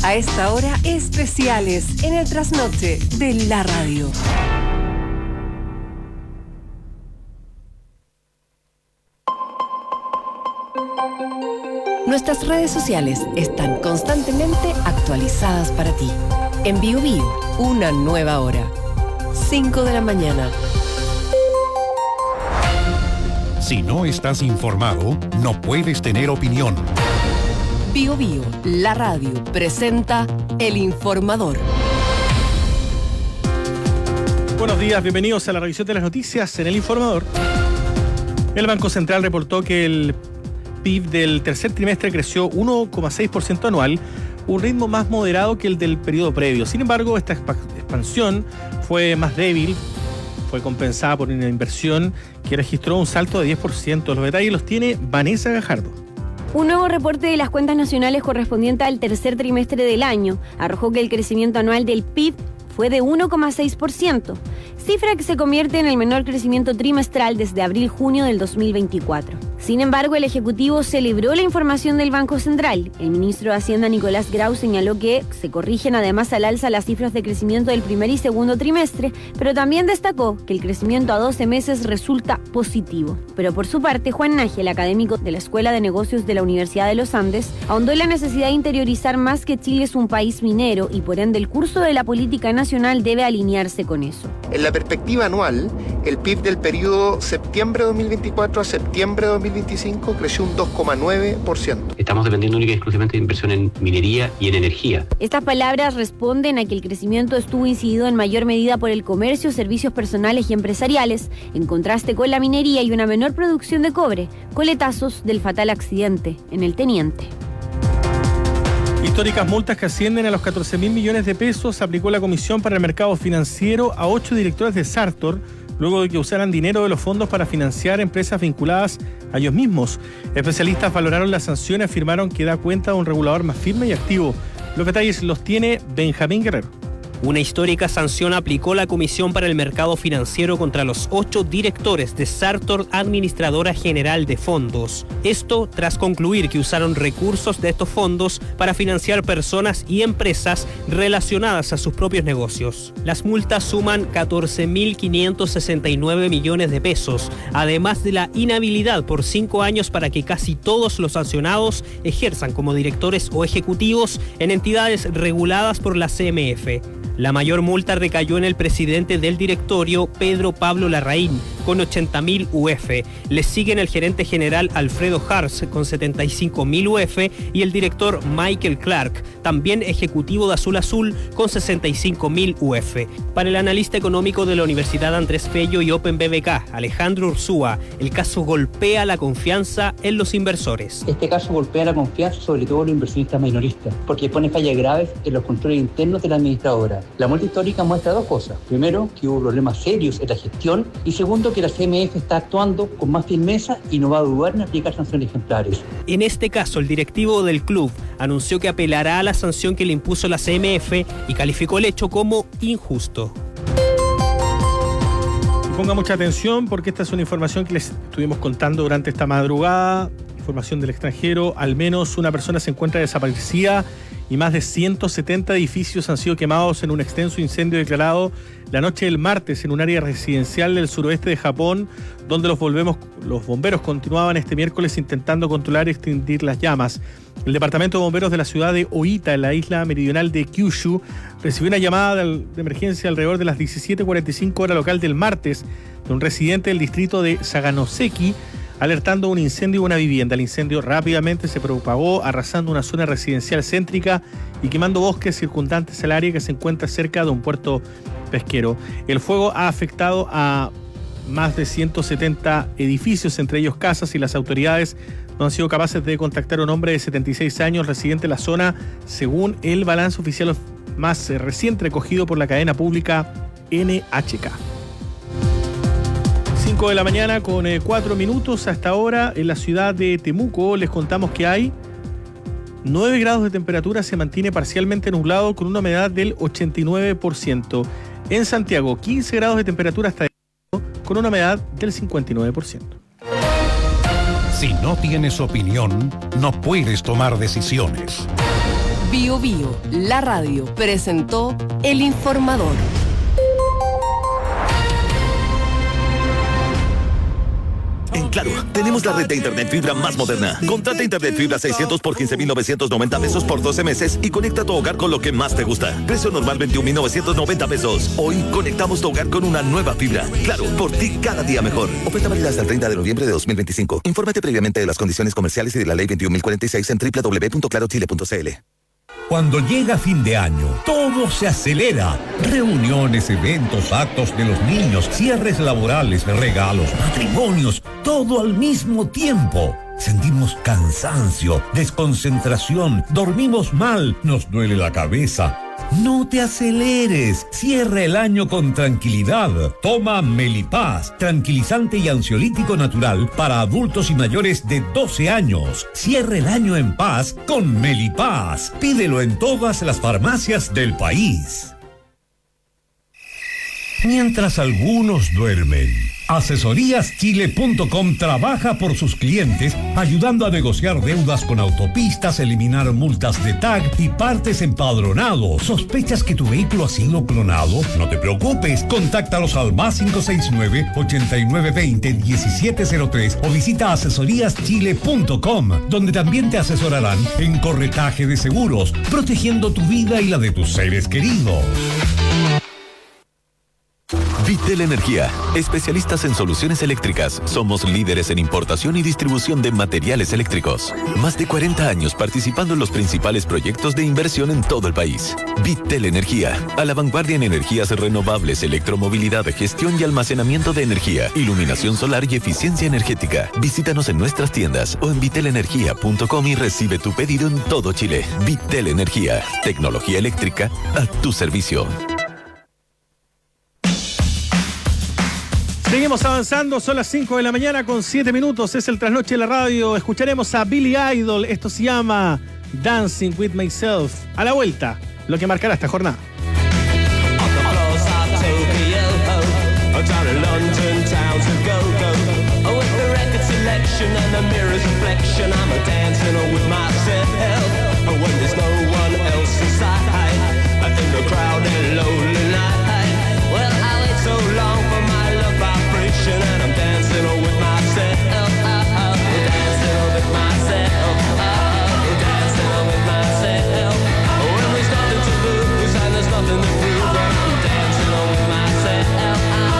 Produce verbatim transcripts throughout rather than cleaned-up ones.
A esta hora, especiales en el trasnoche de la radio. Nuestras redes sociales están constantemente actualizadas para ti. En Bio Bio, una nueva hora. cinco de la mañana. Si no estás informado, no puedes tener opinión. Bio Bio, la radio, presenta El Informador. Buenos días, bienvenidos a la revisión de las noticias en El Informador. El Banco Central reportó que el P I B del tercer trimestre creció uno coma seis por ciento anual, un ritmo más moderado que el del periodo previo. Sin embargo, esta expansión fue más débil, fue compensada por una inversión que registró un salto de diez por ciento. Los detalles los tiene Vanessa Gajardo. Un nuevo reporte de las cuentas nacionales correspondiente al tercer trimestre del año arrojó que el crecimiento anual del P I B fue de uno coma seis por ciento, cifra que se convierte en el menor crecimiento trimestral desde abril-junio del dos mil veinticuatro. Sin embargo, el Ejecutivo celebró la información del Banco Central. El ministro de Hacienda, Nicolás Grau, señaló que se corrigen además al alza las cifras de crecimiento del primer y segundo trimestre, pero también destacó que el crecimiento a doce meses resulta positivo. Pero por su parte, Juan Nájel, académico de la Escuela de Negocios de la Universidad de los Andes, ahondó en la necesidad de interiorizar más que Chile es un país minero y por ende el curso de la política nacional debe alinearse con eso. En la perspectiva anual, el P I B del periodo septiembre de dos mil veinticuatro a septiembre de dos mil veinticinco creció un dos coma nueve por ciento. Estamos dependiendo única y exclusivamente de inversión en minería y en energía. Estas palabras responden a que el crecimiento estuvo incidido en mayor medida por el comercio, servicios personales y empresariales, en contraste con la minería y una menor producción de cobre, coletazos del fatal accidente en el Teniente. Históricas multas que ascienden a los catorce mil millones de pesos aplicó la Comisión para el Mercado Financiero a ocho directores de Sartor, luego de que usaran dinero de los fondos para financiar empresas vinculadas a ellos mismos. Especialistas valoraron las sanciones y afirmaron que da cuenta de un regulador más firme y activo. Los detalles los tiene Benjamín Guerrero. Una histórica sanción aplicó la Comisión para el Mercado Financiero contra los ocho directores de Sartor, Administradora General de Fondos. Esto tras concluir que usaron recursos de estos fondos para financiar personas y empresas relacionadas a sus propios negocios. Las multas suman catorce mil quinientos sesenta y nueve millones de pesos, además de la inhabilidad por cinco años para que casi todos los sancionados ejerzan como directores o ejecutivos en entidades reguladas por la C M F. La mayor multa recayó en el presidente del directorio, Pedro Pablo Larraín, con ochenta mil U F. Le siguen el gerente general Alfredo Hars, con setenta y cinco mil U F, y el director Michael Clark, también ejecutivo de Azul Azul, con sesenta y cinco mil U F. Para el analista económico de la Universidad Andrés Bello y Open B B K, Alejandro Ursúa, el caso golpea la confianza en los inversores. Este caso golpea la confianza sobre todo en los inversionistas minoristas, porque pone fallas graves en los controles internos de la administradora. La multa histórica muestra dos cosas. Primero, que hubo problemas serios en la gestión, y segundo, que la C M F está actuando con más firmeza y no va a dudar en aplicar sanciones ejemplares. En este caso, el directivo del club anunció que apelará a la sanción que le impuso la C M F y calificó el hecho como injusto. Ponga mucha atención porque esta es una información que les estuvimos contando durante esta madrugada. Información del extranjero. Al menos una persona se encuentra desaparecida y más de ciento setenta edificios han sido quemados en un extenso incendio declarado la noche del martes en un área residencial del suroeste de Japón, donde los, volvemos, los bomberos continuaban este miércoles intentando controlar y extinguir las llamas. El departamento de bomberos de la ciudad de Oita, en la isla meridional de Kyushu, recibió una llamada de emergencia alrededor de las diecisiete cuarenta y cinco hora local del martes de un residente del distrito de Saganoseki, alertando un incendio en una vivienda. El incendio rápidamente se propagó, arrasando una zona residencial céntrica y quemando bosques circundantes al área que se encuentra cerca de un puerto pesquero. El fuego ha afectado a más de ciento setenta edificios, entre ellos casas, y las autoridades no han sido capaces de contactar a un hombre de setenta y seis años residente en la zona, según el balance oficial más reciente recogido por la cadena pública N H K. cinco de la mañana con cuatro minutos hasta ahora en la ciudad de Temuco. Les contamos que hay nueve grados de temperatura, se mantiene parcialmente nublado con una humedad del ochenta y nueve por ciento. En Santiago, quince grados de temperatura hasta con una humedad del cincuenta y nueve por ciento. Si no tienes opinión, no puedes tomar decisiones. Bio Bio, la radio, presentó El Informador. En Claro, tenemos la red de internet fibra más moderna. Contrata internet fibra seiscientos por quince mil novecientos noventa pesos por doce meses y conecta tu hogar con lo que más te gusta. Precio normal veintiún mil novecientos noventa pesos. Hoy conectamos tu hogar con una nueva fibra. Claro, por ti cada día mejor. Oferta válida hasta el treinta de noviembre de dos mil veinticinco. Infórmate previamente de las condiciones comerciales y de la ley veintiún mil cuarenta y seis en doble u doble u doble u punto claro chile punto c l. Cuando llega fin de año, todo se acelera. Reuniones, eventos, actos de los niños, cierres laborales, regalos, matrimonios, todo al mismo tiempo. Sentimos cansancio, desconcentración, dormimos mal, nos duele la cabeza. No te aceleres, cierra el año con tranquilidad. Toma Melipaz, tranquilizante y ansiolítico natural para adultos y mayores de doce años. Cierra el año en paz con Melipaz. Pídelo en todas las farmacias del país. Mientras algunos duermen, Asesorías Chile punto com trabaja por sus clientes, ayudando a negociar deudas con autopistas, eliminar multas de tag y partes empadronados. ¿Sospechas que tu vehículo ha sido clonado? No te preocupes, contáctalos al más cinco seis nueve, ochenta y nueve veinte, diecisiete cero tres o visita Asesorías Chile punto com, donde también te asesorarán en corretaje de seguros, protegiendo tu vida y la de tus seres queridos. Vitel Energía, especialistas en soluciones eléctricas. Somos líderes en importación y distribución de materiales eléctricos. Más de cuarenta años participando en los principales proyectos de inversión en todo el país. Vitel Energía, a la vanguardia en energías renovables, electromovilidad, gestión y almacenamiento de energía, iluminación solar y eficiencia energética. Visítanos en nuestras tiendas o en vitel energía punto com y recibe tu pedido en todo Chile. Vitel Energía, tecnología eléctrica a tu servicio. Seguimos avanzando, son las cinco de la mañana con siete minutos, es el trasnoche de la radio. Escucharemos a Billy Idol, esto se llama Dancing With Myself. A la vuelta, lo que marcará esta jornada. And I'm dancing with myself, dancing with myself, dancing with myself. When there's nothing to lose and there's nothing to prove, I'm dancing with myself.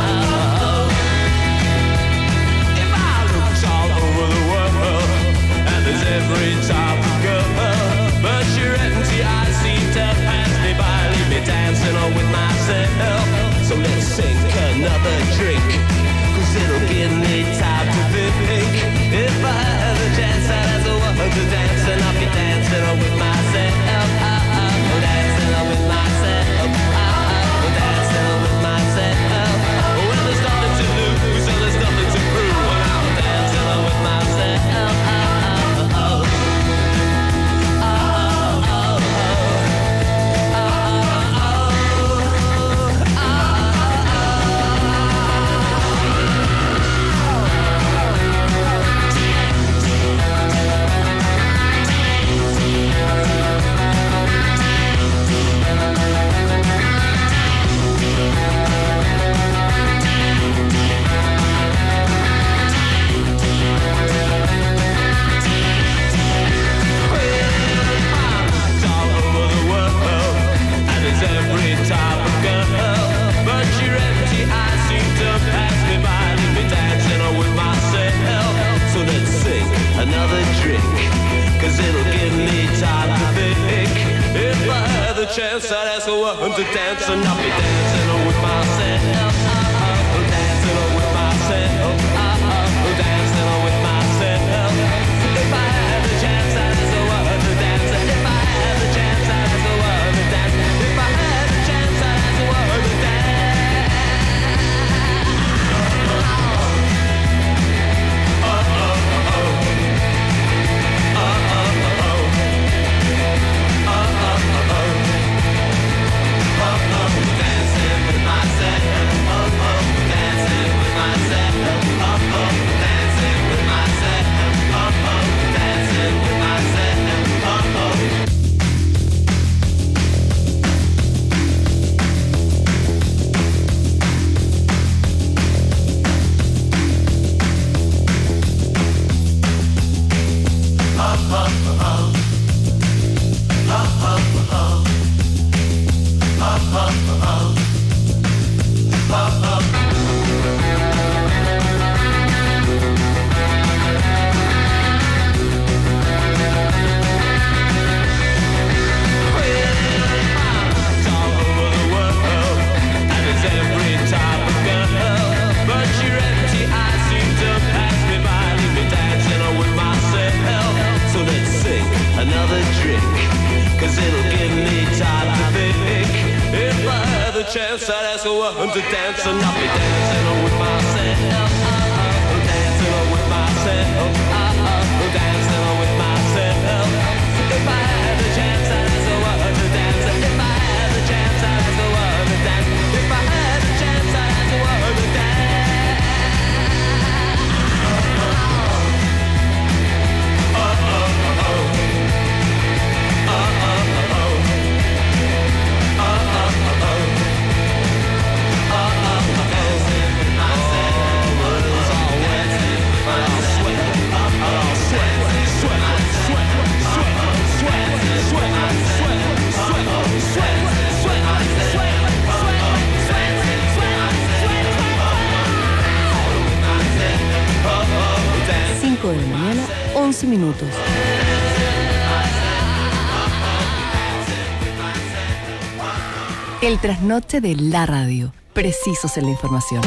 If I looked all over the world and there's every type of girl, but your empty eyes seem to pass me by, leave me dancing with myself. So let's sink another drink. It'll give me time to think. If I had a chance, I'd ask a woman to dance, and I'll be dancing with myself. I'm dancing with myself. I'm dancing with myself. Well, there's nothing to lose, and there's nothing to prove. I'm dancing with myself. Another drink, cause it'll give me time to think. If I had the chance, I'd ask a woman to dance, and I'll be dancing with myself. I'm dancing with myself. I'm dancing with myself. If I had the chance, I'd ask a woman to dance. If I had the chance, I'd ask a woman to dance. If I had the chance, I'd ask a woman to dance. Dancing with myself. Another drink, cause it'll give me time to think. If I had the chance, I'd ask a woman to dance, and I'll be dancing with myself. Dancing with myself. Dancing with myself. If I had the chance, I'd ask a woman to dance. If I had the chance, I'd ask a woman to dance. If I had the chance, I'd ask a woman to dance. cinco de la mañana, once minutos. El trasnoche de la radio. Precisos en la información.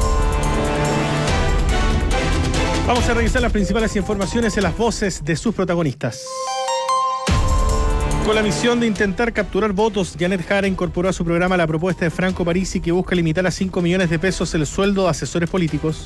Vamos a revisar las principales informaciones en las voces de sus protagonistas. Con la misión de intentar capturar votos, Janet Jara incorporó a su programa la propuesta de Franco Parisi que busca limitar a cinco millones de pesos el sueldo de asesores políticos.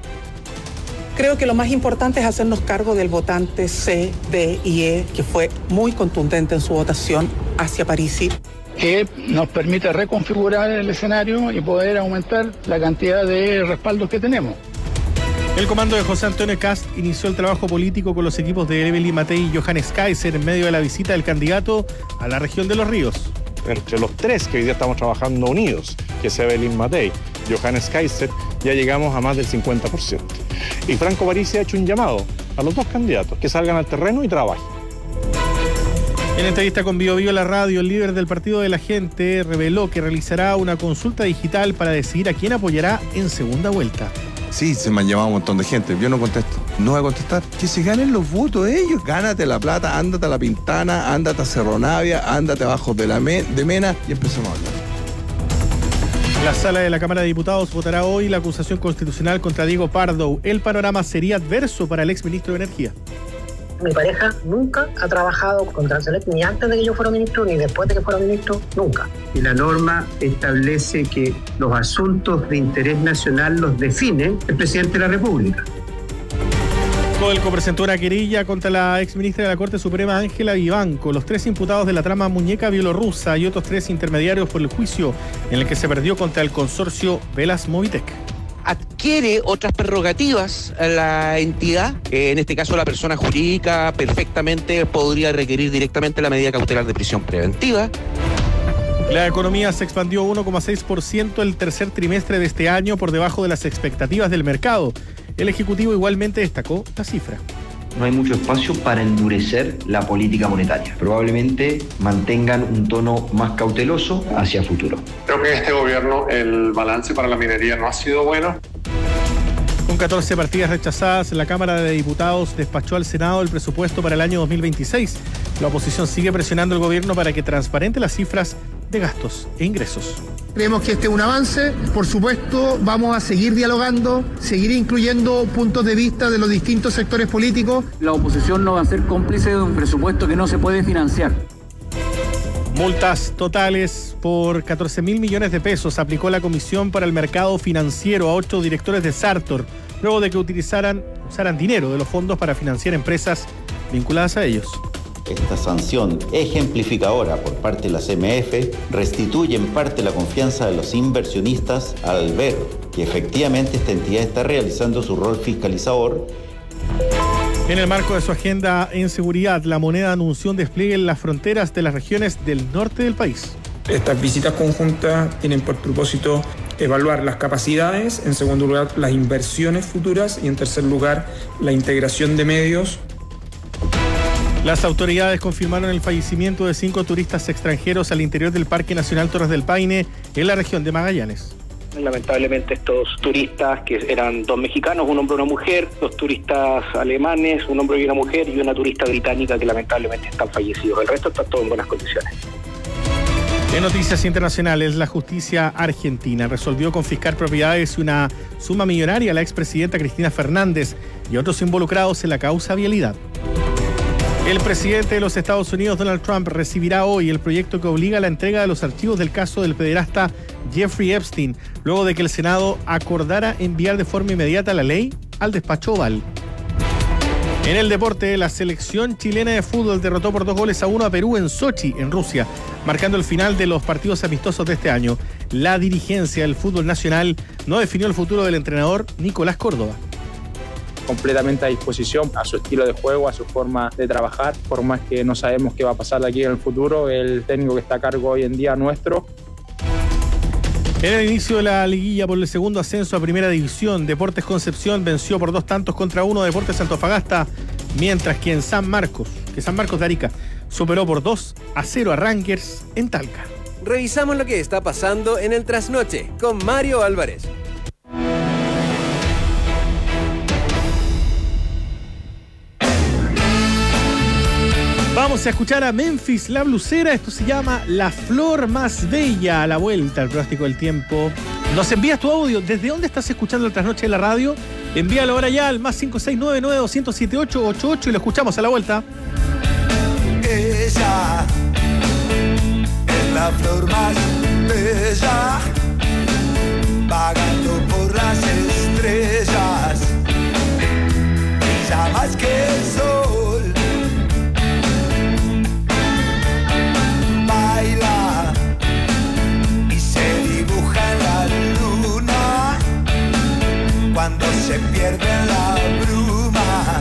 Creo que lo más importante es hacernos cargo del votante C, D y E, que fue muy contundente en su votación hacia Parisi. Que nos permite reconfigurar el escenario y poder aumentar la cantidad de respaldos que tenemos. El comando de José Antonio Kast inició el trabajo político con los equipos de Evelyn Matei y Johannes Kaiser en medio de la visita del candidato a la región de Los Ríos. Entre los tres que hoy día estamos trabajando unidos, que es Evelyn Matei, Johannes Kaiser, ya llegamos a más del cincuenta por ciento. Y Franco Parisi ha hecho un llamado a los dos candidatos que salgan al terreno y trabajen. En entrevista con Bio Bio La Radio, el líder del Partido de la Gente reveló que realizará una consulta digital para decidir a quién apoyará en segunda vuelta. Sí, se me han llamado un montón de gente. Yo no contesto. No voy a contestar. Que se ganen los votos ellos. Gánate la plata, ándate a La Pintana, ándate a Cerro Navia, ándate abajo de, la Me- de Mena y empecemos a hablar. La sala de la Cámara de Diputados votará hoy la acusación constitucional contra Diego Pardo. El panorama sería adverso para el exministro de Energía. Mi pareja nunca ha trabajado con Transelec, ni antes de que yo fuera ministro, ni después de que fuera ministro, nunca. Y la norma establece que los asuntos de interés nacional los define el presidente de la República. Codelco presentó una querella contra la exministra de la Corte Suprema, Ángela Vivanco. Los tres imputados de la trama muñeca bielorrusa y otros tres intermediarios por el juicio en el que se perdió contra el consorcio Velas Movitec. Adquiere otras prerrogativas a la entidad, eh, en este caso la persona jurídica perfectamente podría requerir directamente la medida cautelar de prisión preventiva. La economía se expandió uno coma seis por ciento el tercer trimestre de este año, por debajo de las expectativas del mercado. El Ejecutivo igualmente destacó la cifra. No hay mucho espacio para endurecer la política monetaria. Probablemente mantengan un tono más cauteloso hacia futuro. Creo que en este gobierno el balance para la minería no ha sido bueno. Con catorce partidas rechazadas, la Cámara de Diputados despachó al Senado el presupuesto para el año dos mil veintiséis. La oposición sigue presionando al gobierno para que transparente las cifras de gastos e ingresos. Creemos que este es un avance. Por supuesto, vamos a seguir dialogando, seguir incluyendo puntos de vista de los distintos sectores políticos. La oposición no va a ser cómplice de un presupuesto que no se puede financiar. Multas totales por catorce mil millones de pesos aplicó la Comisión para el Mercado Financiero a ocho directores de Sartor, luego de que utilizaran, usaran dinero de los fondos para financiar empresas vinculadas a ellos. Esta sanción ejemplificadora por parte de la C M F restituye en parte la confianza de los inversionistas al ver que efectivamente esta entidad está realizando su rol fiscalizador. En el marco de su agenda en seguridad, la moneda anunció un despliegue en las fronteras de las regiones del norte del país. Estas visitas conjuntas tienen por propósito evaluar las capacidades, en segundo lugar las inversiones futuras y en tercer lugar la integración de medios. Las autoridades confirmaron el fallecimiento de cinco turistas extranjeros al interior del Parque Nacional Torres del Paine, en la región de Magallanes. Lamentablemente estos turistas, que eran dos mexicanos, un hombre y una mujer, dos turistas alemanes, un hombre y una mujer, y una turista británica que lamentablemente están fallecidos. El resto está todo en buenas condiciones. En noticias internacionales, la justicia argentina resolvió confiscar propiedades y una suma millonaria a la expresidenta Cristina Fernández y otros involucrados en la causa vialidad. El presidente de los Estados Unidos, Donald Trump, recibirá hoy el proyecto que obliga a la entrega de los archivos del caso del pederasta Jeffrey Epstein, luego de que el Senado acordara enviar de forma inmediata la ley al despacho Oval. En el deporte, la selección chilena de fútbol derrotó por dos goles a uno a Perú en Sochi, en Rusia, marcando el final de los partidos amistosos de este año. La dirigencia del fútbol nacional no definió el futuro del entrenador Nicolás Córdoba. Completamente a disposición a su estilo de juego, a su forma de trabajar, por más que no sabemos qué va a pasar de aquí en el futuro, el técnico que está a cargo hoy en día nuestro. En el inicio de la liguilla por el segundo ascenso a Primera División, Deportes Concepción venció por dos tantos contra uno a Deportes Antofagasta, mientras que en San Marcos, que San Marcos de Arica, superó por dos a cero a Rangers en Talca. Revisamos lo que está pasando en el trasnoche con Mario Álvarez. Vamos a escuchar a Memphis La Blusera. Esto se llama La Flor Más Bella. A la vuelta al pronóstico del tiempo. Nos envías tu audio. ¿Desde dónde estás escuchando el trasnoche de la radio? Envíalo ahora ya al más cinco seis nueve nueve dos siete ocho ocho ocho y lo escuchamos a la vuelta. Ella es la flor más bella, vagando por las estrellas, brilla más que el sol. Baila y se dibuja en la luna cuando se pierde en la bruma.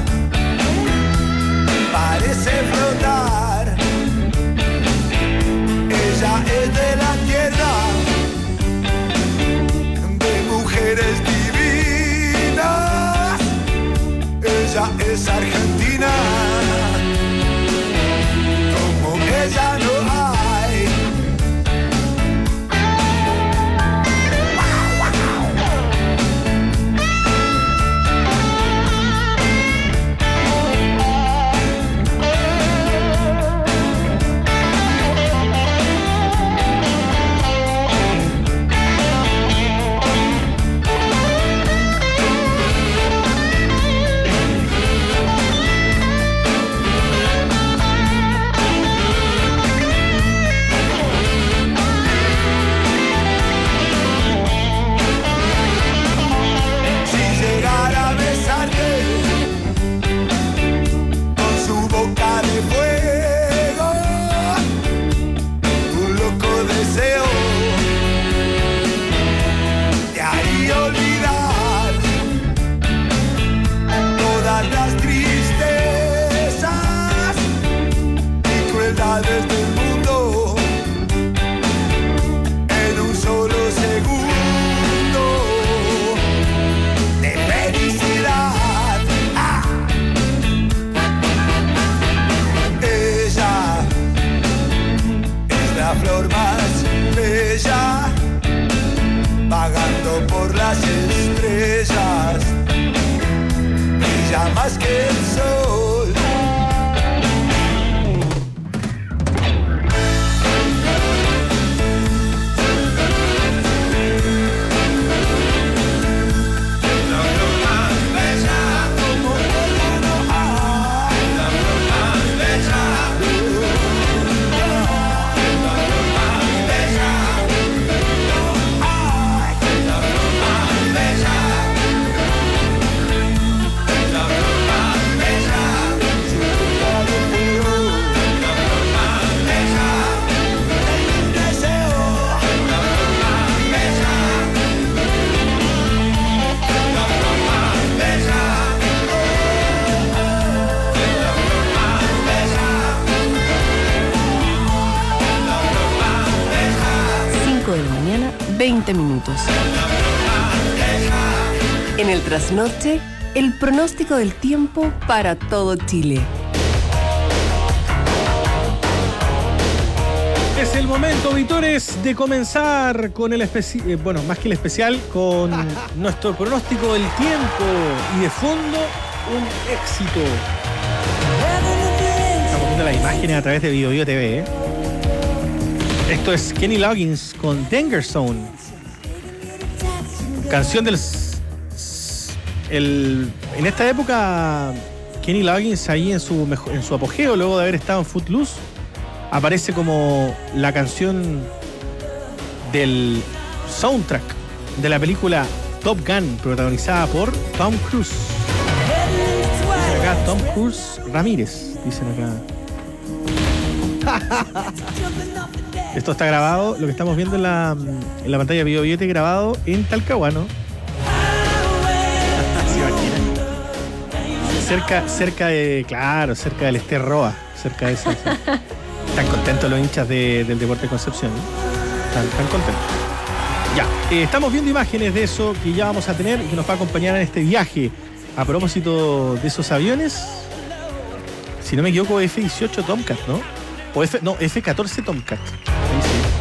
Parece flotar. Ella es de la tierra, de mujeres divinas. Ella es argentina. Como ella no hay. Estrellas, brilla más que el sol. La flor más bella, como ella no hay. La flor más bella, la flor más bella, no hay. La flor más bella. veinte minutos. En el trasnoche, el pronóstico del tiempo para todo Chile. el momento, auditores, de comenzar con el especial, eh, bueno, más que el especial, con nuestro pronóstico del tiempo y de fondo, un éxito. Estamos viendo las imágenes a través de Bio Bio T V, ¿eh? Esto es Kenny Loggins con Danger Zone. Canción del... El, en esta época, Kenny Loggins ahí en su, en su apogeo, luego de haber estado en Footloose, aparece como la canción del soundtrack de la película Top Gun, protagonizada por Tom Cruise. Dicen acá Tom Cruise Ramírez, dicen acá. Esto está grabado, lo que estamos viendo en la, en la pantalla de Bio Bio grabado en Talcahuano. ¿Se imaginan? Cerca, cerca de, claro, cerca del Ester Roa, cerca de eso. Sí. Están contentos los hinchas de, del Deporte Concepción, ¿no? Están, están contentos. Ya, eh, estamos viendo imágenes de eso que ya vamos a tener y que nos va a acompañar en este viaje. A propósito de esos aviones, si no me equivoco, F dieciocho Tomcat, ¿no? O F, no, F catorce Tomcat. Ahí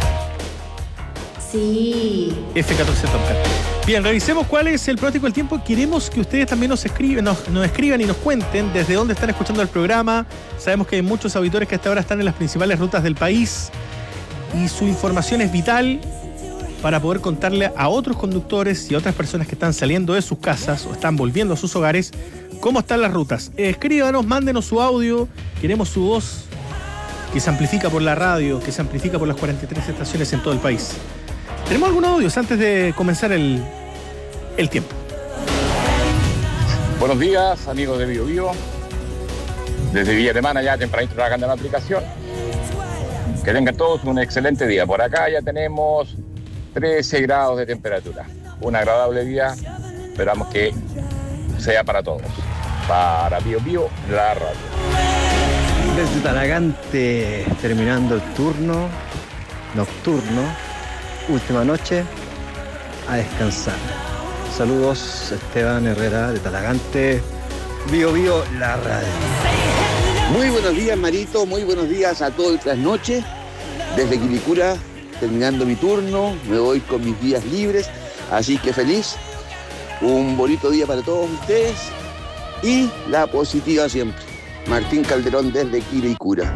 sí. Sí. F catorce Tomcat. Bien, revisemos cuál es el pronóstico del tiempo. Queremos que ustedes también nos escriben, nos, nos escriban y nos cuenten desde dónde están escuchando el programa. Sabemos que hay muchos auditores que hasta ahora están en las principales rutas del país y su información es vital para poder contarle a otros conductores y a otras personas que están saliendo de sus casas o están volviendo a sus hogares cómo están las rutas. Escríbanos, mándenos su audio. Queremos su voz que se amplifica por la radio, que se amplifica por las cuarenta y tres estaciones en todo el país. ¿Tenemos algunos audios antes de comenzar el, el tiempo? Buenos días, amigos de Bio Bio. Desde Villa Alemana ya tempranito trabajando en la aplicación. Que tengan todos un excelente día. Por acá ya tenemos trece grados de temperatura. Un agradable día. Esperamos que sea para todos. Para Bio Bio, la radio. Desde Talagante, terminando el turno nocturno. Última noche, a descansar. Saludos, Esteban Herrera de Talagante, Bio Bio, la radio. Muy buenos días, Marito, muy buenos días a todo el trasnoche. Desde Quilicura, terminando mi turno, me voy con mis días libres, así que feliz. Un bonito día para todos ustedes y la positiva siempre. Martín Calderón desde Quilicura.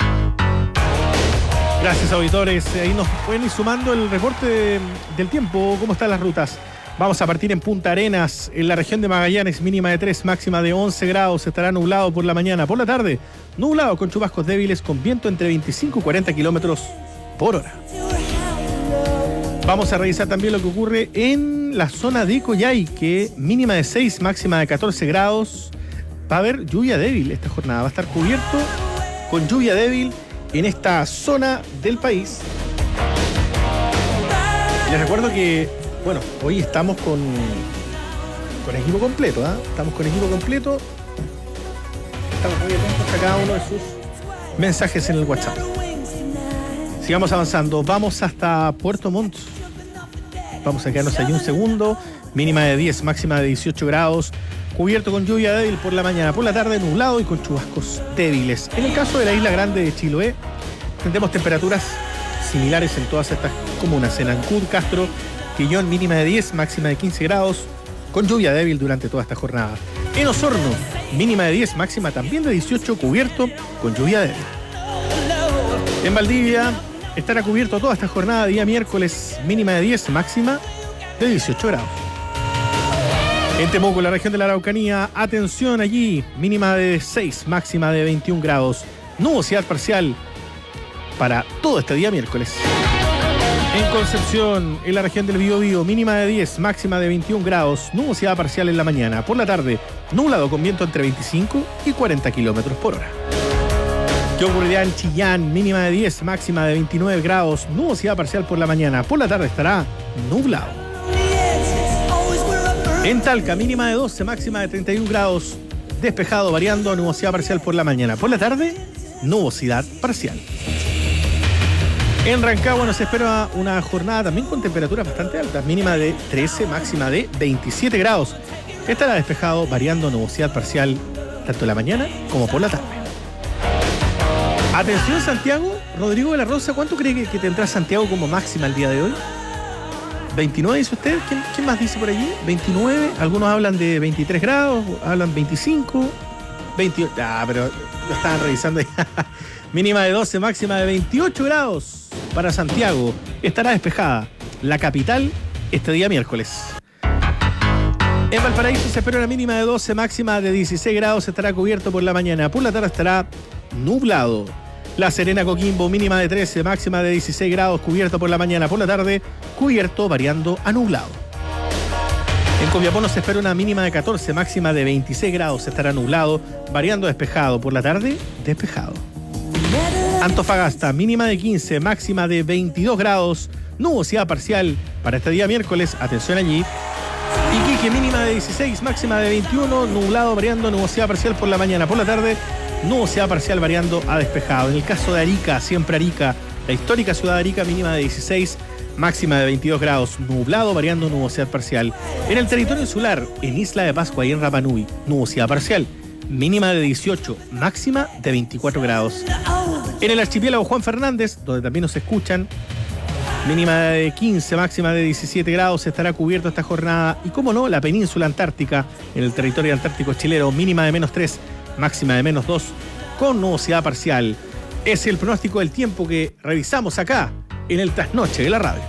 Gracias, auditores. Ahí nos pueden ir sumando el reporte de, del tiempo, cómo están las rutas. Vamos a partir en Punta Arenas, en la región de Magallanes, mínima de tres, máxima de once grados. Estará nublado por la mañana. Por la tarde, nublado con chubascos débiles, con viento entre veinticinco y cuarenta kilómetros por hora. Vamos a revisar también lo que ocurre en la zona de Coyhai, que mínima de seis, máxima de catorce grados. Va a haber lluvia débil esta jornada. Va a estar cubierto con lluvia débil en esta zona del país. Les recuerdo que, bueno, hoy estamos con, con equipo completo, ¿eh? Estamos con equipo completo. Estamos muy atentos a cada uno de sus mensajes en el WhatsApp. Sigamos avanzando. Vamos hasta Puerto Montt. Vamos a quedarnos allí un segundo. Mínima de diez, máxima de dieciocho grados. Cubierto con lluvia débil por la mañana, por la tarde nublado y con chubascos débiles. En el caso de la isla grande de Chiloé, tendremos temperaturas similares en todas estas comunas. En Ancud, Castro, Quillón, mínima de diez, máxima de quince grados, con lluvia débil durante toda esta jornada. En Osorno, mínima de diez, máxima también de dieciocho, cubierto con lluvia débil. En Valdivia, estará cubierto toda esta jornada, día miércoles, mínima de diez, máxima de dieciocho grados. En Temuco, la región de la Araucanía, atención allí, mínima de seis, máxima de veintiún grados. Nubosidad parcial para todo este día miércoles. En Concepción, en la región del Biobío, mínima de diez, máxima de veintiún grados. Nubosidad parcial en la mañana. Por la tarde, nublado con viento entre veinticinco y cuarenta kilómetros por hora. ¿Qué ocurrirá en Chillán? Mínima de diez, máxima de veintinueve grados. Nubosidad parcial por la mañana. Por la tarde estará nublado. En Talca, mínima de doce, máxima de treinta y un grados, despejado, variando, nubosidad parcial por la mañana. Por la tarde, nubosidad parcial. En Rancagua nos espera una jornada también con temperaturas bastante altas, mínima de trece, máxima de veintisiete grados. Estará despejado, variando, nubosidad parcial, tanto en la mañana como por la tarde. Atención, Santiago, Rodrigo de la Rosa, ¿cuánto cree que, que tendrá Santiago como máxima el día de hoy? ¿veintinueve dice usted? ¿Quién, quién más dice por allí? ¿veintinueve? Algunos hablan de veintitrés grados, hablan veinticinco, veintiocho. Ah, pero lo estaban revisando ahí. Mínima de doce, máxima de veintiocho grados para Santiago. Estará despejada la capital este día miércoles. En Valparaíso se espera una mínima de doce, máxima de dieciséis grados. Estará cubierto por la mañana. Por la tarde estará nublado. La Serena, Coquimbo, mínima de trece, máxima de dieciséis grados, cubierto por la mañana. Por la tarde, cubierto variando a nublado. En Copiapó se espera una mínima de catorce, máxima de veintiséis grados. Estará nublado, variando despejado. Por la tarde, despejado. Antofagasta, mínima de quince, máxima de veintidós grados, nubosidad parcial para este día miércoles. Atención allí. Iquique, mínima de dieciséis, máxima de veintiuno, nublado, variando, nubosidad parcial por la mañana. Por la tarde, nubosidad parcial variando a despejado. En el caso de Arica, siempre Arica, la histórica ciudad de Arica, mínima de dieciséis, máxima de veintidós grados, nublado, variando, nubosidad parcial. En el territorio insular, en Isla de Pascua y en Rapa Nui, nubosidad parcial, mínima de dieciocho, máxima de veinticuatro grados. En el archipiélago Juan Fernández, donde también nos escuchan, mínima de quince, máxima de diecisiete grados, estará cubierto esta jornada. Y cómo no, la península antártica, en el territorio antártico chileno, mínima de menos tres, máxima de menos dos, con nubosidad parcial. Es el pronóstico del tiempo que revisamos acá, en el Trasnoche de la Radio.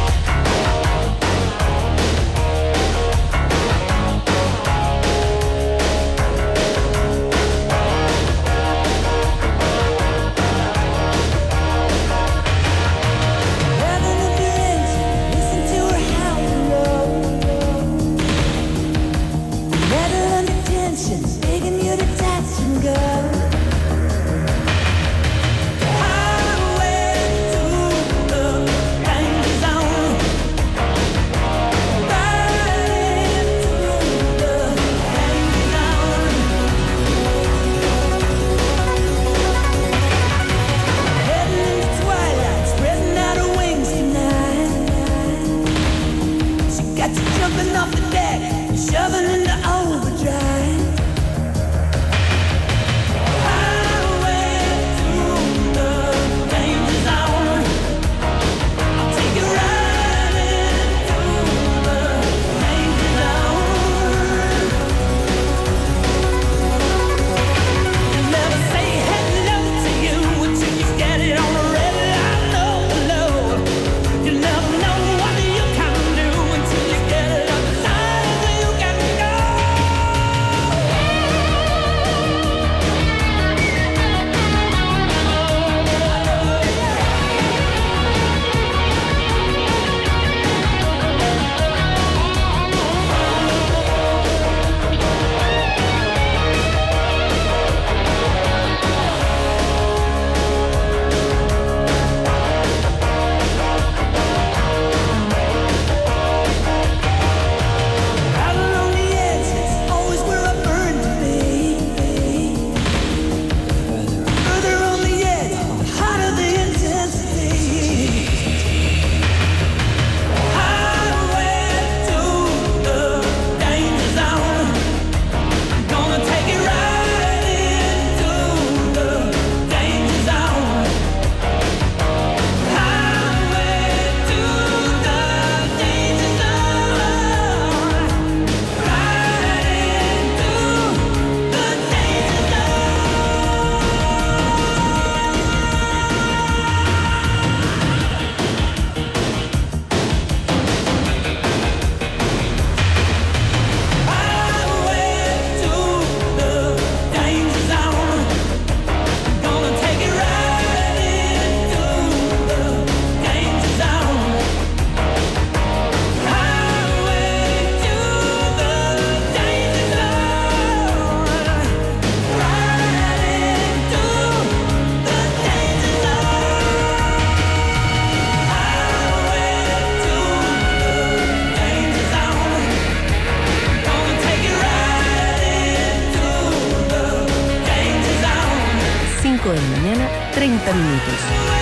cinco de la mañana, treinta minutos.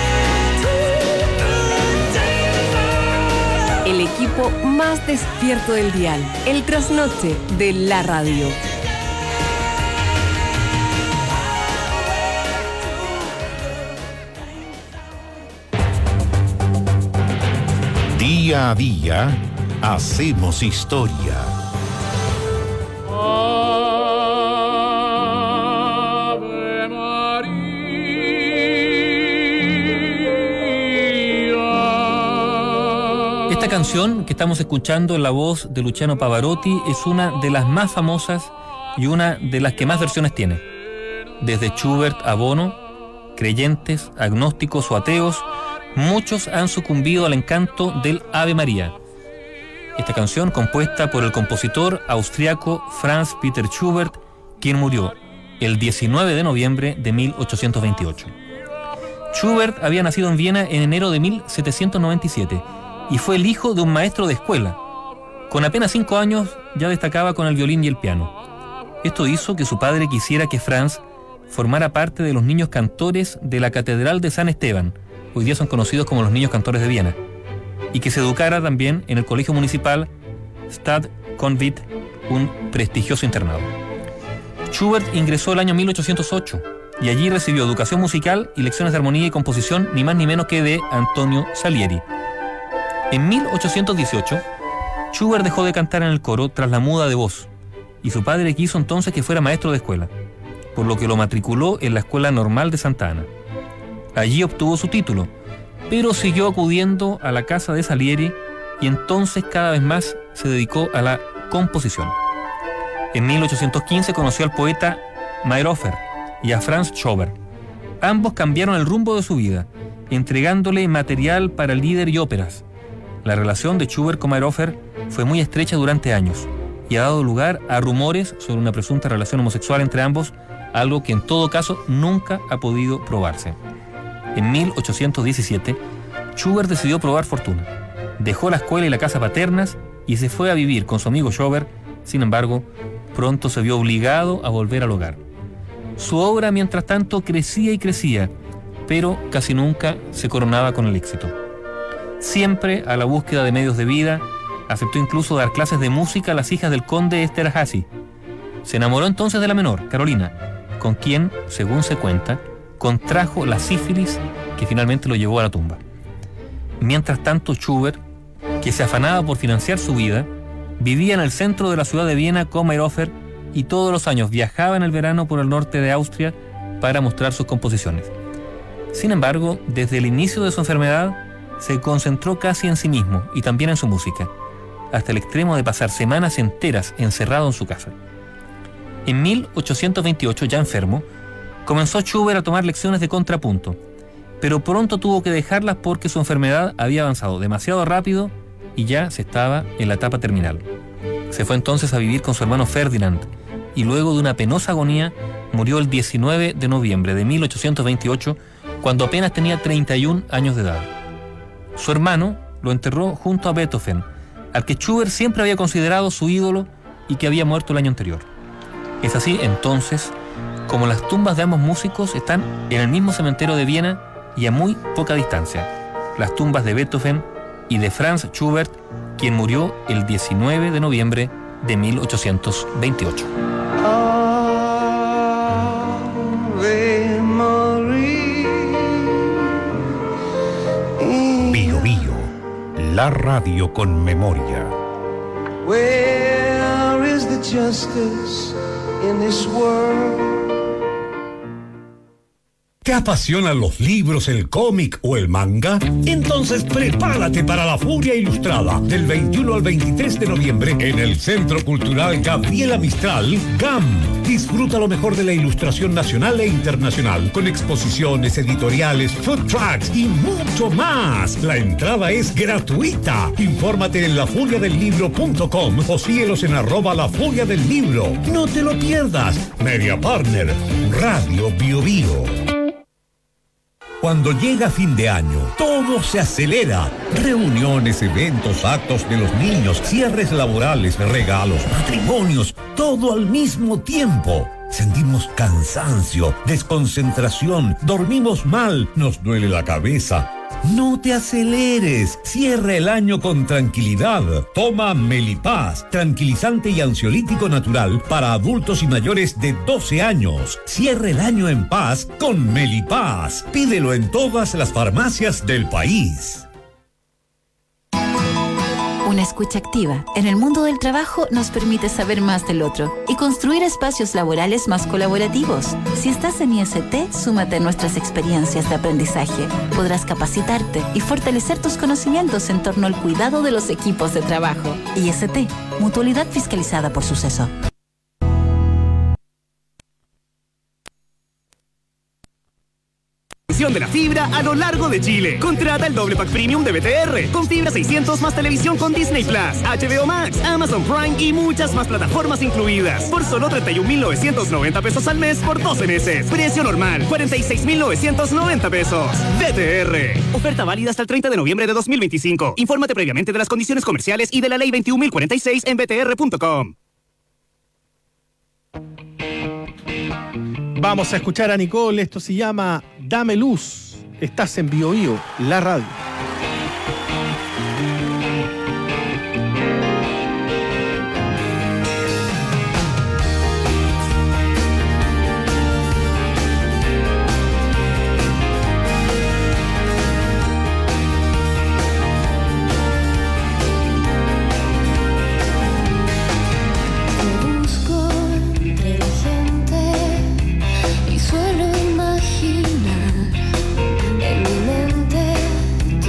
El equipo más despierto del dial. El Trasnoche de la Radio. Día a día hacemos historia. Esta canción que estamos escuchando en la voz de Luciano Pavarotti es una de las más famosas y una de las que más versiones tiene. Desde Schubert a Bono, creyentes, agnósticos o ateos, muchos han sucumbido al encanto del Ave María. Esta canción, compuesta por el compositor austriaco Franz Peter Schubert, quien murió el diecinueve de noviembre de mil ochocientos veintiocho. Schubert había nacido en Viena en enero de mil setecientos noventa y siete y fue el hijo de un maestro de escuela. Con apenas cinco años ya destacaba con el violín y el piano. Esto hizo que su padre quisiera que Franz formara parte de los niños cantores de la Catedral de San Esteban, hoy día son conocidos como los niños cantores de Viena, y que se educara también en el colegio municipal Stadtkonvent, un prestigioso internado. Schubert ingresó el año mil ochocientos ocho y allí recibió educación musical y lecciones de armonía y composición ni más ni menos que de Antonio Salieri. En mil ochocientos dieciocho, Schubert dejó de cantar en el coro tras la muda de voz, y su padre quiso entonces que fuera maestro de escuela, por lo que lo matriculó en la Escuela Normal de Santa Ana. Allí obtuvo su título, pero siguió acudiendo a la casa de Salieri y entonces cada vez más se dedicó a la composición. En mil ochocientos quince conoció al poeta Mayrhofer y a Franz Schubert. Ambos cambiaron el rumbo de su vida, entregándole material para líder y óperas. La relación de Schubert con Mayrhofer fue muy estrecha durante años y ha dado lugar a rumores sobre una presunta relación homosexual entre ambos, algo que en todo caso nunca ha podido probarse. En mil ochocientos diecisiete, Schubert decidió probar fortuna. Dejó la escuela y la casa paternas y se fue a vivir con su amigo Schubert. Sin embargo, pronto se vio obligado a volver al hogar. Su obra, mientras tanto, crecía y crecía, pero casi nunca se coronaba con el éxito. Siempre a la búsqueda de medios de vida, aceptó incluso dar clases de música a las hijas del conde Esterházy. Se enamoró entonces de la menor, Carolina, con quien, según se cuenta, contrajo la sífilis que finalmente lo llevó a la tumba. Mientras tanto, Schubert, que se afanaba por financiar su vida, vivía en el centro de la ciudad de Viena con Mayrhofer y todos los años viajaba en el verano por el norte de Austria para mostrar sus composiciones. Sin embargo, desde el inicio de su enfermedad, se concentró casi en sí mismo y también en su música, hasta el extremo de pasar semanas enteras encerrado en su casa. En mil ochocientos veintiocho, ya enfermo, comenzó Schubert a tomar lecciones de contrapunto, pero pronto tuvo que dejarlas porque su enfermedad había avanzado demasiado rápido y ya se estaba en la etapa terminal. Se fue entonces a vivir con su hermano Ferdinand y luego de una penosa agonía murió el diecinueve de noviembre de mil ochocientos veintiocho, cuando apenas tenía treinta y un años de edad. Su hermano lo enterró junto a Beethoven, al que Schubert siempre había considerado su ídolo y que había muerto el año anterior. Es así, entonces, como las tumbas de ambos músicos están en el mismo cementerio de Viena y a muy poca distancia, las tumbas de Beethoven y de Franz Schubert, quien murió el diecinueve de noviembre de mil ochocientos veintiocho. Bio Bio, la radio con memoria. Where is the justice in this world? ¿Te apasionan los libros, el cómic o el manga? Entonces prepárate para la Furia Ilustrada del veintiuno al veintitrés de noviembre en el Centro Cultural Gabriela Mistral, G A M. Disfruta lo mejor de la ilustración nacional e internacional con exposiciones, editoriales, food trucks y mucho más. La entrada es gratuita. Infórmate en la furia del libro punto com o síguelos en arroba la furia del libro. No te lo pierdas. Media Partner, Radio Bio Bio. Cuando llega fin de año, todo se acelera. Reuniones, eventos, actos de los niños, cierres laborales, regalos, matrimonios, todo al mismo tiempo. Sentimos cansancio, desconcentración, dormimos mal, nos duele la cabeza. No te aceleres, cierra el año con tranquilidad. Toma Melipaz, tranquilizante y ansiolítico natural para adultos y mayores de doce años. Cierra el año en paz con Melipaz. Pídelo en todas las farmacias del país. La escucha activa en el mundo del trabajo nos permite saber más del otro y construir espacios laborales más colaborativos. Si estás en I S T, súmate a nuestras experiencias de aprendizaje. Podrás capacitarte y fortalecer tus conocimientos en torno al cuidado de los equipos de trabajo. I S T, Mutualidad fiscalizada por Suceso. De la fibra a lo largo de Chile. Contrata el doble pack premium de B T R con fibra seiscientos más televisión con Disney Plus, H B O Max, Amazon Prime y muchas más plataformas incluidas por solo treinta y un mil novecientos noventa pesos al mes por doce meses. Precio normal cuarenta y seis mil novecientos noventa pesos. B T R. Oferta válida hasta el treinta de noviembre de dos mil veinticinco. Infórmate previamente de las condiciones comerciales y de la ley veintiún mil cuarenta y seis en b t r punto com. Vamos a escuchar a Nicole, esto se llama Dame Luz. Estás en Bio Bio, la radio. Suelo imaginar en mi mente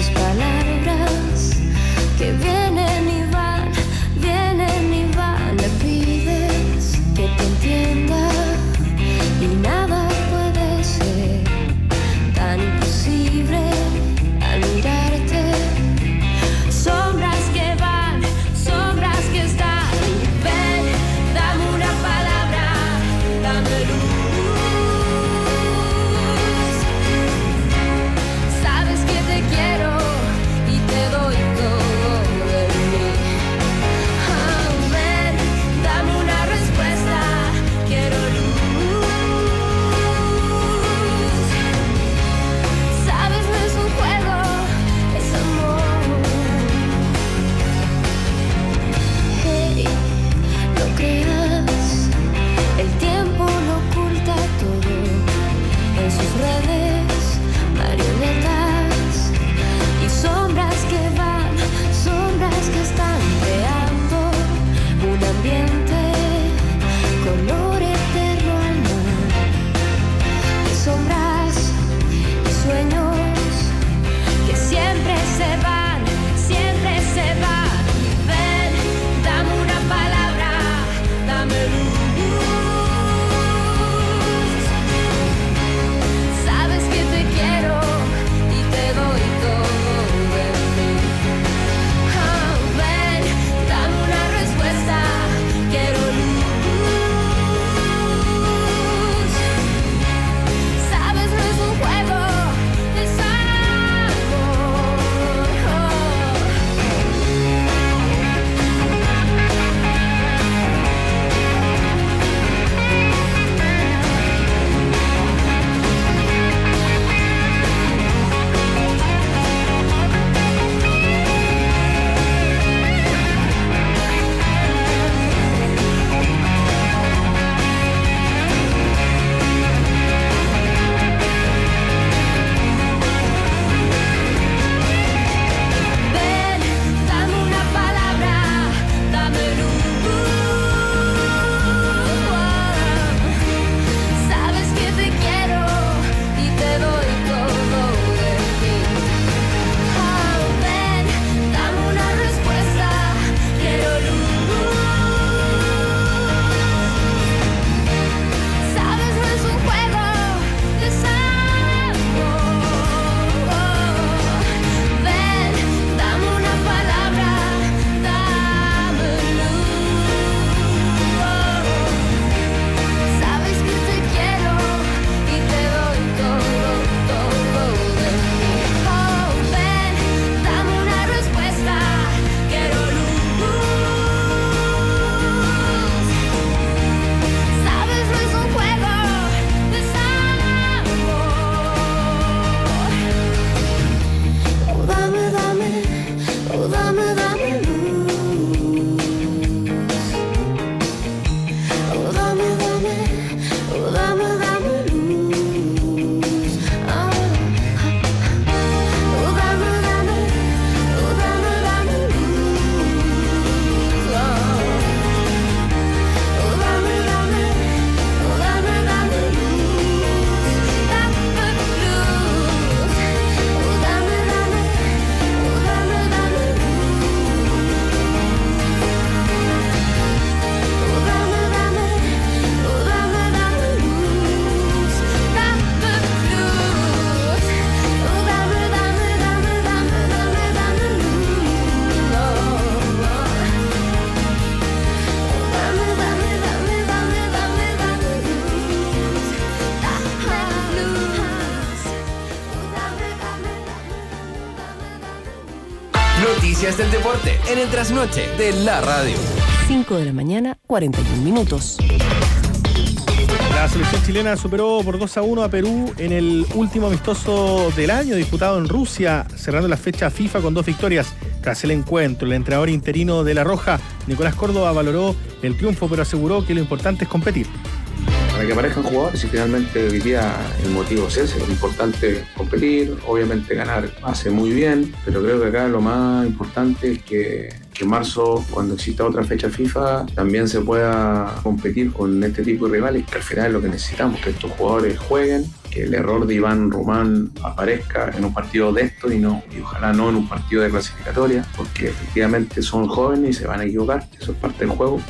Noticias del deporte en el trasnoche de la radio. cinco de la mañana, cuarenta y un minutos. La selección chilena superó por dos a uno a Perú en el último amistoso del año disputado en Rusia, cerrando la fecha FIFA con dos victorias. Tras el encuentro, el entrenador interino de La Roja, Nicolás Córdoba, valoró el triunfo, pero aseguró que lo importante es competir. Para que aparezcan jugadores y finalmente hoy día el motivo es ese, lo importante es competir, obviamente ganar hace muy bien, pero creo que acá lo más importante es que, que en marzo, cuando exista otra fecha FIFA, también se pueda competir con este tipo de rivales, que al final es lo que necesitamos, que estos jugadores jueguen, que el error de Iván Román aparezca en un partido de esto y no, y ojalá no en un partido de clasificatoria, porque efectivamente son jóvenes y se van a equivocar, eso es parte del juego.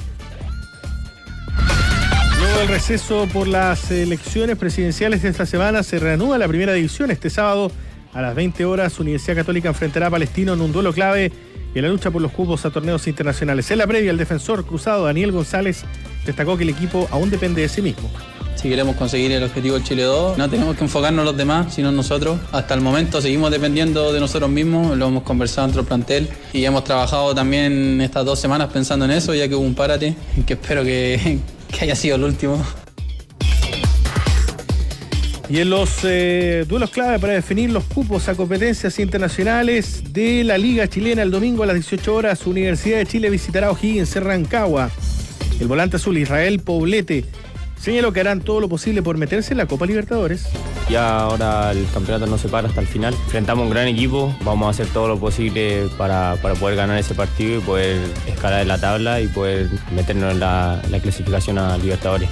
Luego del receso por las elecciones presidenciales de esta semana, se reanuda la primera división. Este sábado a las veinte horas, Universidad Católica enfrentará a Palestino en un duelo clave en la lucha por los cupos a torneos internacionales. En la previa, el defensor cruzado Daniel González destacó que el equipo aún depende de sí mismo. Si queremos conseguir el objetivo del Chile dos, no tenemos que enfocarnos en los demás, sino en nosotros. Hasta el momento seguimos dependiendo de nosotros mismos, lo hemos conversado entre el plantel y hemos trabajado también estas dos semanas pensando en eso, ya que hubo un párate, que espero que, que haya sido el último. Y en los eh, duelos clave para definir los cupos a competencias internacionales de la Liga Chilena, el domingo a las dieciocho horas, Universidad de Chile visitará a O'Higgins en Rancagua. El volante azul Israel Poblete señaló que harán todo lo posible por meterse en la Copa Libertadores. Ya ahora el campeonato no se para hasta el final. Enfrentamos un gran equipo, vamos a hacer todo lo posible para, para poder ganar ese partido y poder escalar en la tabla y poder meternos en la, la clasificación a Libertadores.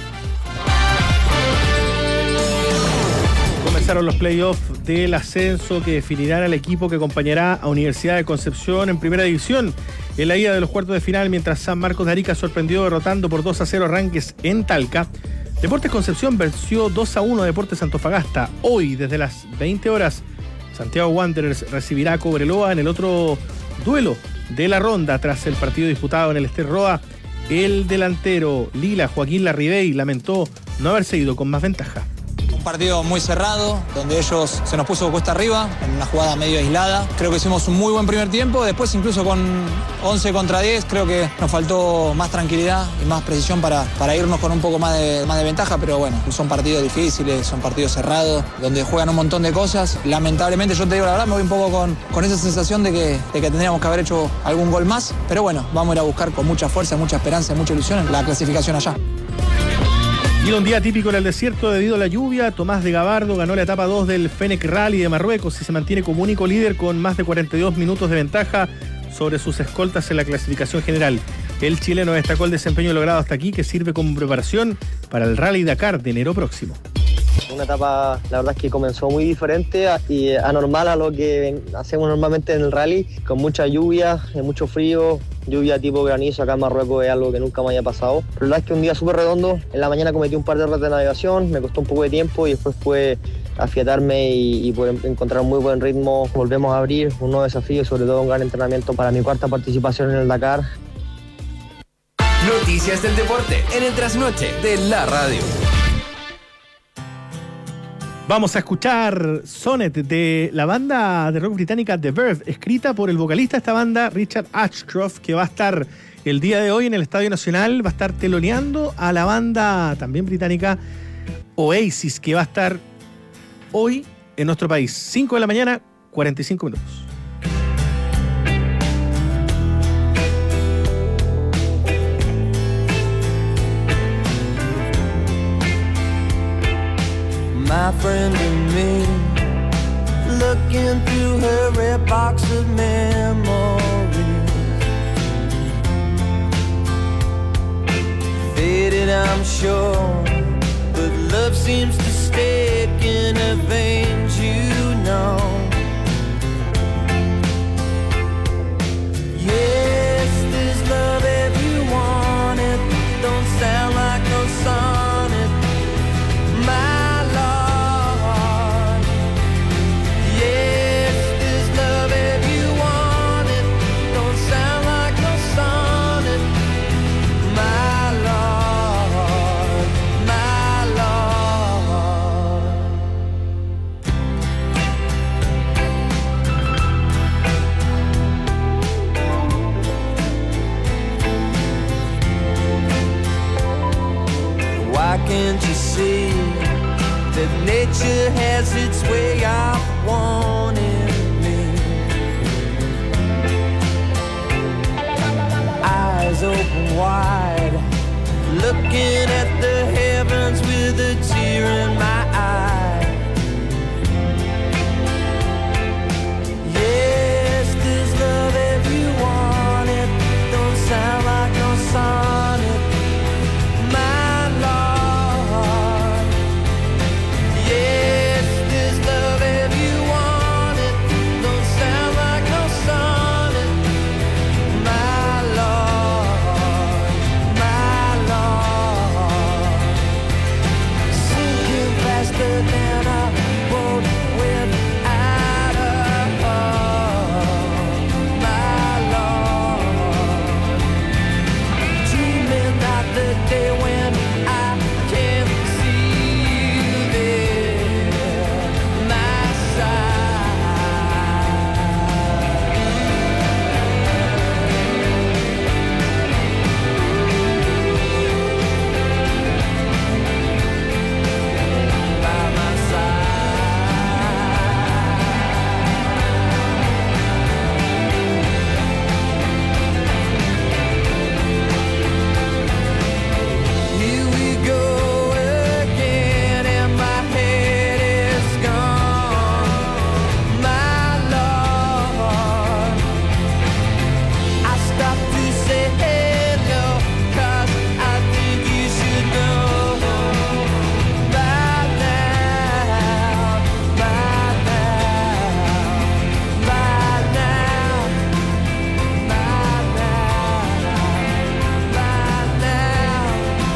Comenzaron los playoffs del ascenso que definirán al equipo que acompañará a Universidad de Concepción en Primera División en la ida de los cuartos de final, mientras San Marcos de Arica sorprendió derrotando por dos a cero a Ranques en Talca. Deportes Concepción venció dos a uno a Deportes Antofagasta. Hoy, desde las veinte horas, Santiago Wanderers recibirá a Cobreloa en el otro duelo de la ronda. Tras el partido disputado en el Ester Roa, el delantero Lila Joaquín Larribey lamentó no haberse ido con más ventaja. Un partido muy cerrado, donde ellos se nos puso cuesta arriba, en una jugada medio aislada. Creo que hicimos un muy buen primer tiempo, después incluso con once contra diez, creo que nos faltó más tranquilidad y más precisión para, para irnos con un poco más de, más de ventaja, pero bueno, son partidos difíciles, son partidos cerrados, donde juegan un montón de cosas. Lamentablemente, yo te digo la verdad, me voy un poco con, con esa sensación de que, de que tendríamos que haber hecho algún gol más, pero bueno, vamos a ir a buscar con mucha fuerza, mucha esperanza, mucha ilusión la clasificación allá. Y un día típico en el desierto debido a la lluvia, Tomás de Gabardo ganó la etapa dos del Fenec Rally de Marruecos y se mantiene como único líder con más de cuarenta y dos minutos de ventaja sobre sus escoltas en la clasificación general. El chileno destacó el desempeño logrado hasta aquí, que sirve como preparación para el Rally Dakar de enero próximo. Una etapa, la verdad es que comenzó muy diferente y anormal a lo que hacemos normalmente en el rally, con mucha lluvia, mucho frío, lluvia tipo granizo acá en Marruecos es algo que nunca me había pasado. Pero la verdad es que un día súper redondo, en la mañana cometí un par de errores de navegación, me costó un poco de tiempo y después fue afiatarme y, y poder encontrar un muy buen ritmo. Volvemos a abrir un nuevo desafío, sobre todo un gran entrenamiento para mi cuarta participación en el Dakar. Noticias del deporte en el trasnoche de la radio. Vamos a escuchar Sonnet de la banda de rock británica The Verve, escrita por el vocalista de esta banda, Richard Ashcroft, que va a estar el día de hoy en el Estadio Nacional, va a estar teloneando a la banda también británica Oasis, que va a estar hoy en nuestro país. cinco de la mañana, cuarenta y cinco minutos. My friend and me, looking through her red box of memories, faded I'm sure, but love seems to stick in her veins, you know. Yes, this love if you want it, don't sound like no sonnet, my looking at the heavens with a tear in my eye. Yes, this love if you want it, don't sound like no sonnet, my Lord. Yes, this love if you want it, don't sound like no sonnet, my Lord, my Lord. Sinking faster than a boat without a hull, my Lord. Dreaming of the day when I can see you there, my Here we go again, and my head is gone, my Lord. I stopped to say hello, 'cause I think you should know by now, by now, by now, by now, by now.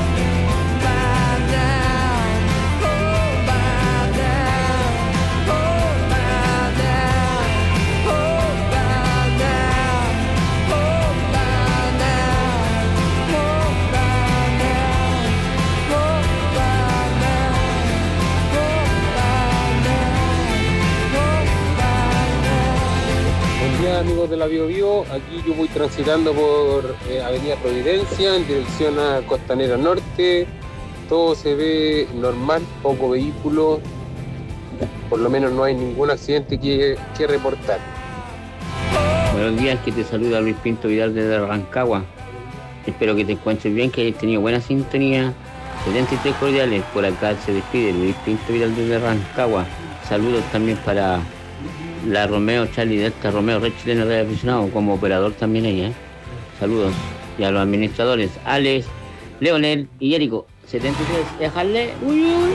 Buen día, amigos de la Bio Bio. Aquí yo voy transitando por eh, Avenida Providencia en dirección a Costanera Norte. Todo se ve normal, poco vehículo. Por lo menos no hay ningún accidente que, que reportar. Buenos días, que te saluda Luis Pinto Vidal desde Rancagua. Espero que te encuentres bien, que hayas tenido buena sintonía. setenta y tres cordiales, por acá se despide Luis Pinto Vidal desde Rancagua. Saludos también para la Romeo Charlie Delta, Romeo Red Chileno Red Aficionado, como operador también ella. ¿eh? Saludos. Y a los administradores, Alex, Leonel y Érico. setenta y tres, déjale. Uy, uy.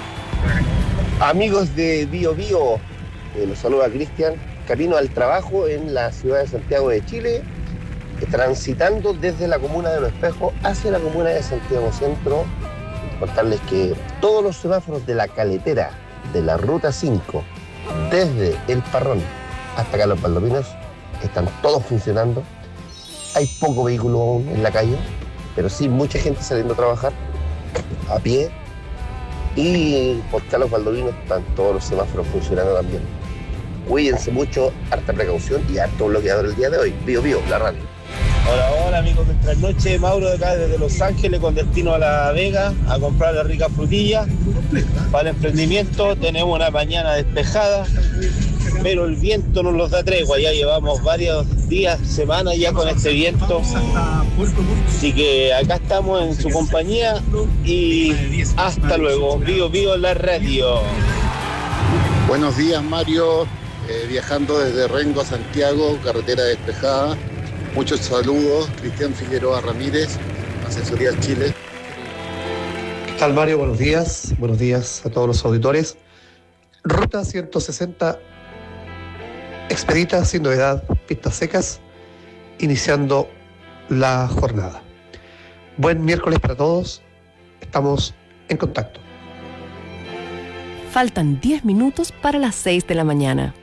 Amigos de Bio Bio, eh, los saluda Cristian, camino al trabajo en la ciudad de Santiago de Chile, eh, transitando desde la comuna de Los Espejos hacia la comuna de Santiago Centro. Contarles que todos los semáforos de la caletera de la Ruta cinco, desde El Parrón hasta acá Los Valdominos, están todos funcionando. Hay poco vehículo aún en la calle, pero sí mucha gente saliendo a trabajar a pie. Y por Carlos Valdovinos están todos los semáforos funcionando también. Cuídense mucho, harta precaución y harto bloqueador el día de hoy. Bio Bio, la radio. Hola, hola amigos de Nuestra Noche, Mauro de acá desde Los Ángeles con destino a La Vega a comprar las ricas frutillas para el emprendimiento. Tenemos una mañana despejada, pero el viento nos los da tregua. Ya llevamos varios días, semanas ya con este viento, así que acá estamos en su compañía y hasta luego. Bio Bio, la radio. Buenos días, Mario, eh, viajando desde Rengo a Santiago, carretera despejada. Muchos saludos, Cristian Figueroa Ramírez, Asesoría Chile. ¿Qué tal, Mario? Buenos días. Buenos días a todos los auditores. Ruta ciento sesenta expedita, sin novedad, pistas secas, iniciando la jornada. Buen miércoles para todos. Estamos en contacto. Faltan diez minutos para las seis de la mañana.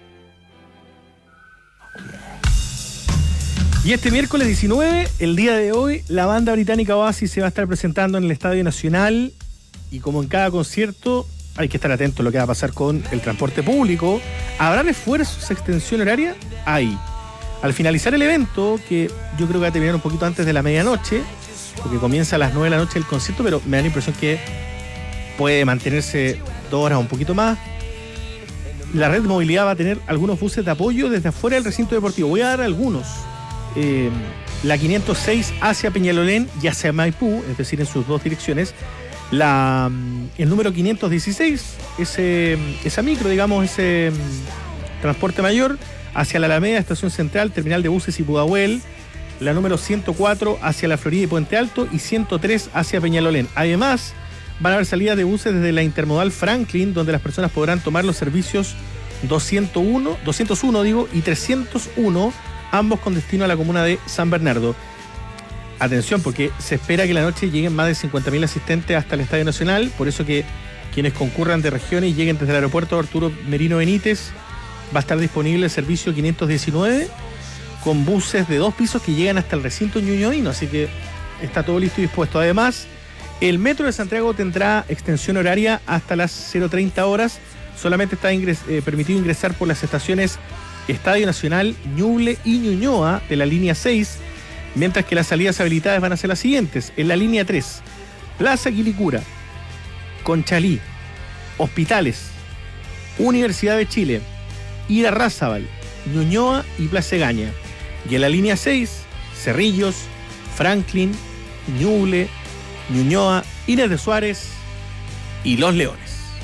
Y este miércoles diecinueve, el día de hoy, la banda británica Oasis se va a estar presentando en el Estadio Nacional y como en cada concierto hay que estar atento a lo que va a pasar con el transporte público. ¿Habrá refuerzos, extensión horaria? Hay. Al finalizar el evento, que yo creo que va a terminar un poquito antes de la medianoche, porque comienza a las nueve de la noche el concierto, pero me da la impresión que puede mantenerse dos horas o un poquito más. La red de movilidad va a tener algunos buses de apoyo desde afuera del recinto deportivo. Voy a dar algunos. Eh, la quinientos seis hacia Peñalolén y hacia Maipú, es decir, en sus dos direcciones. La, el número quinientos dieciséis, ese, esa micro, digamos, ese transporte mayor, hacia la Alameda, Estación Central, Terminal de Buses y Pudahuel. La número ciento cuatro hacia La Florida y Puente Alto y ciento tres hacia Peñalolén. Además, van a haber salidas de buses desde la intermodal Franklin, donde las personas podrán tomar los servicios doscientos uno, doscientos uno digo, y trescientos uno, ambos con destino a la comuna de San Bernardo. Atención, porque se espera que la noche lleguen más de cincuenta mil asistentes hasta el Estadio Nacional, por eso que quienes concurran de regiones y lleguen desde el aeropuerto Arturo Merino Benítez, va a estar disponible el servicio quinientos diecinueve, con buses de dos pisos que llegan hasta el recinto ñuñoíno, así que está todo listo y dispuesto. Además, el Metro de Santiago tendrá extensión horaria hasta las cero treinta horas. Solamente está ingres, eh, permitido ingresar por las estaciones Estadio Nacional, Ñuble y Ñuñoa de la línea seis, mientras que las salidas habilitadas van a ser las siguientes. En la línea tres, Plaza Quilicura, Conchalí, Hospitales, Universidad de Chile, Irarrázaval, Ñuñoa y Plaza Egaña. Y en la línea seis, Cerrillos, Franklin, Ñuble, Ñuñoa, Inés de Suárez y Los Leones.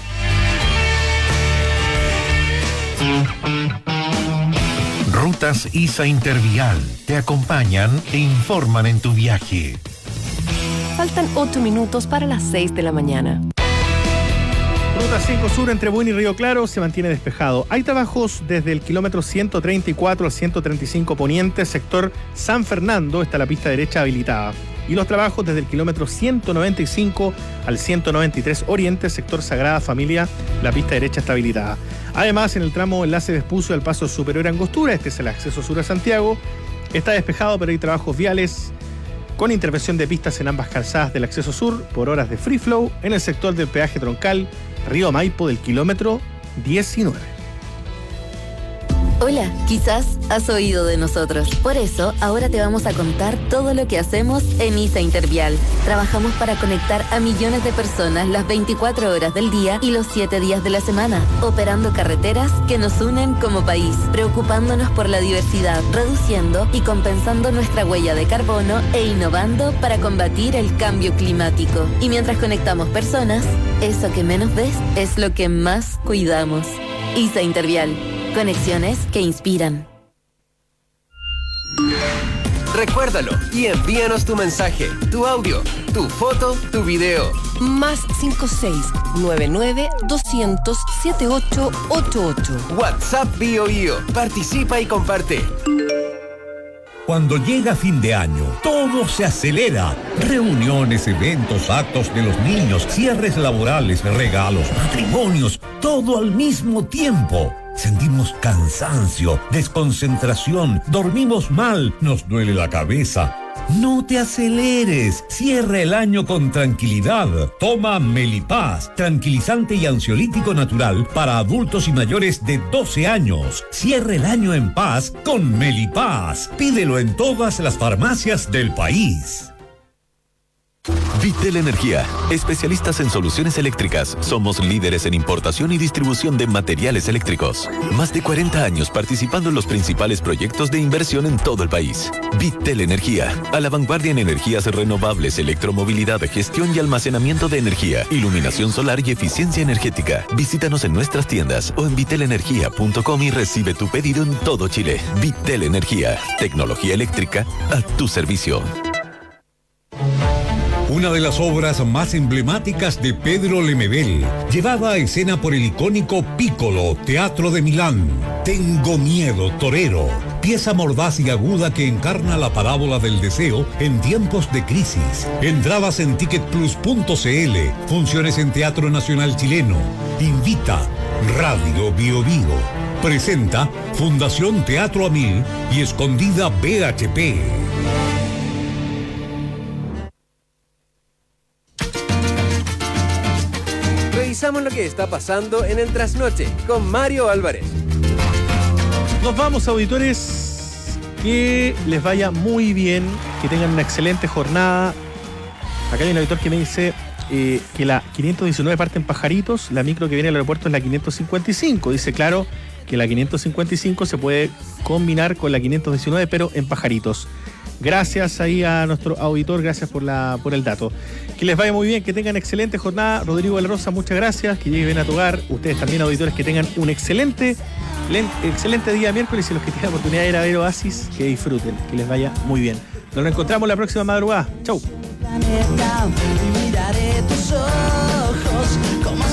Rutas I S A Intervial te acompañan e informan en tu viaje. Faltan ocho minutos para las seis de la mañana. Ruta cinco Sur entre Buin y Río Claro se mantiene despejado. Hay trabajos desde el kilómetro ciento treinta y cuatro al ciento treinta y cinco Poniente, sector San Fernando, está la pista derecha habilitada. Y los trabajos desde el kilómetro ciento noventa y cinco al ciento noventa y tres Oriente, sector Sagrada Familia, la pista derecha está habilitada. Además, en el tramo enlace Vespucio al paso Superior Angostura, este es el acceso sur a Santiago, está despejado, pero hay trabajos viales con intervención de pistas en ambas calzadas del acceso sur por horas de free flow en el sector del peaje troncal Río Maipo del kilómetro diecinueve. Hola, quizás has oído de nosotros. Por eso, ahora te vamos a contar todo lo que hacemos en I S A Intervial. Trabajamos para conectar a millones de personas las veinticuatro horas del día y los siete días de la semana, operando carreteras que nos unen como país, preocupándonos por la diversidad, reduciendo y compensando nuestra huella de carbono e innovando para combatir el cambio climático. Y mientras conectamos personas, eso que menos ves es lo que más cuidamos. I S A Intervial. Conexiones que inspiran. Recuérdalo y envíanos tu mensaje, tu audio, tu foto, tu video. Más cinco seis nueve nueve doscientos setenta y ocho ochenta y ocho. WhatsApp Bio Bio. Participa y comparte. Cuando llega fin de año, todo se acelera. Reuniones, eventos, actos de los niños, cierres laborales, regalos, matrimonios, todo al mismo tiempo. Sentimos cansancio, desconcentración, dormimos mal, nos duele la cabeza. No te aceleres, cierra el año con tranquilidad. Toma Melipaz, tranquilizante y ansiolítico natural para adultos y mayores de doce años. Cierra el año en paz con Melipaz. Pídelo en todas las farmacias del país. Vitel Energía, especialistas en soluciones eléctricas. Somos líderes en importación y distribución de materiales eléctricos. Más de cuarenta años participando en los principales proyectos de inversión en todo el país. Vitel Energía, a la vanguardia en energías renovables, electromovilidad, gestión y almacenamiento de energía, iluminación solar y eficiencia energética. Visítanos en nuestras tiendas o en vitel energía punto com y recibe tu pedido en todo Chile. Vitel Energía, tecnología eléctrica a tu servicio. Una de las obras más emblemáticas de Pedro Lemebel, llevada a escena por el icónico Piccolo Teatro de Milán. Tengo miedo, torero. Pieza mordaz y aguda que encarna la parábola del deseo en tiempos de crisis. Entradas en ticket plus punto c l. Funciones en Teatro Nacional Chileno. Invita Radio Bio Bio. Presenta Fundación Teatro a Mil y Escondida B H P. Revisamos lo que está pasando en el trasnoche con Mario Álvarez. Nos vamos, auditores. Que les vaya muy bien, que tengan una excelente jornada. Acá hay un auditor que me dice eh, que la quinientos diecinueve parte en Pajaritos, la micro que viene al aeropuerto es la quinientos cincuenta y cinco. Dice, claro, que la quinientos cincuenta y cinco se puede combinar con la quinientos diecinueve, pero en Pajaritos. Gracias ahí a nuestro auditor, gracias por la por el dato. Que les vaya muy bien, que tengan excelente jornada. Rodrigo de la Rosa, muchas gracias, que lleguen bien a tu hogar. Ustedes también, auditores, que tengan un excelente, excelente día miércoles, y los que tengan oportunidad de ir a ver Oasis, que disfruten, que les vaya muy bien. Nos reencontramos la próxima madrugada. Chau. Miraré tus ojos como